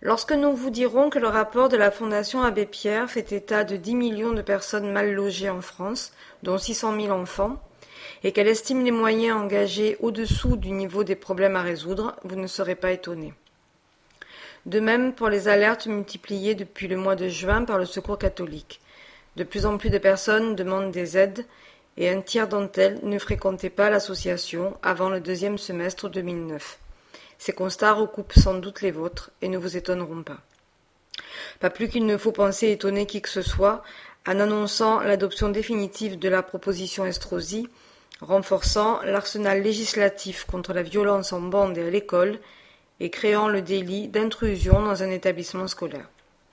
Lorsque nous vous dirons que le rapport de la Fondation Abbé Pierre fait état de 10 millions de personnes mal logées en France, dont 600 000 enfants, et qu'elle estime les moyens engagés au-dessous du niveau des problèmes à résoudre, vous ne serez pas étonnés. De même pour les alertes multipliées depuis le mois de juin par le Secours catholique. De plus en plus de personnes demandent des aides et un tiers d'entre elles ne fréquentaient pas l'association avant le deuxième semestre 2009. Ces constats recoupent sans doute les vôtres et ne vous étonneront pas. Pas plus qu'il ne faut penser étonner qui que ce soit en annonçant l'adoption définitive de la proposition Estrosi, renforçant l'arsenal législatif contre la violence en bande et à l'école et créant le délit d'intrusion dans un établissement scolaire.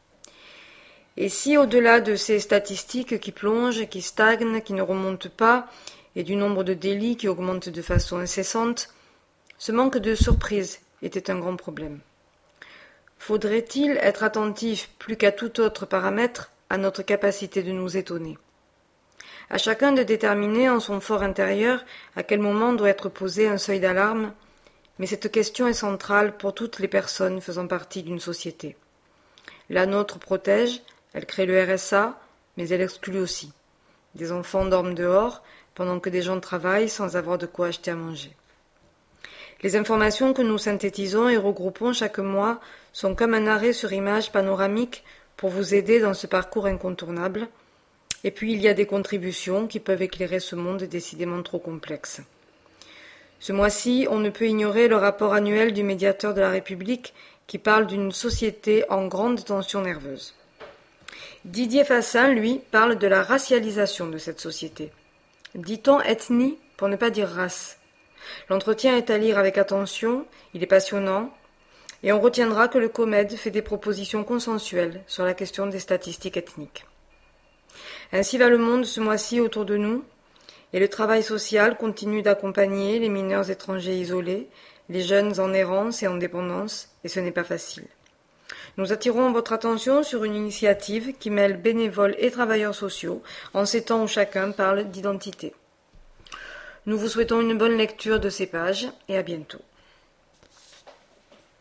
Et si, au-delà de ces statistiques qui plongent, qui stagnent, qui ne remontent pas, et du nombre de délits qui augmente de façon incessante, ce manque de surprise était un grand problème. Faudrait-il être attentif, plus qu'à tout autre paramètre, à notre capacité de nous étonner? À chacun de déterminer en son fort intérieur à quel moment doit être posé un seuil d'alarme, mais cette question est centrale pour toutes les personnes faisant partie d'une société. La nôtre protège, elle crée le RSA, mais elle exclut aussi. Des enfants dorment dehors, pendant que des gens travaillent sans avoir de quoi acheter à manger. Les informations que nous synthétisons et regroupons chaque mois sont comme un arrêt sur image panoramique pour vous aider dans ce parcours incontournable. Et puis il y a des contributions qui peuvent éclairer ce monde décidément trop complexe. Ce mois-ci, on ne peut ignorer le rapport annuel du médiateur de la République qui parle d'une société en grande tension nerveuse. Didier Fassin, lui, parle de la racialisation de cette société. Dit-on ethnie pour ne pas dire race? L'entretien est à lire avec attention, il est passionnant, et on retiendra que le COMED fait des propositions consensuelles sur la question des statistiques ethniques. Ainsi va le monde ce mois-ci autour de nous, et le travail social continue d'accompagner les mineurs étrangers isolés, les jeunes en errance et en dépendance, et ce n'est pas facile. Nous attirons votre attention sur une initiative qui mêle bénévoles et travailleurs sociaux en ces temps où chacun parle d'identité. Nous vous souhaitons une bonne lecture de ces pages et à bientôt.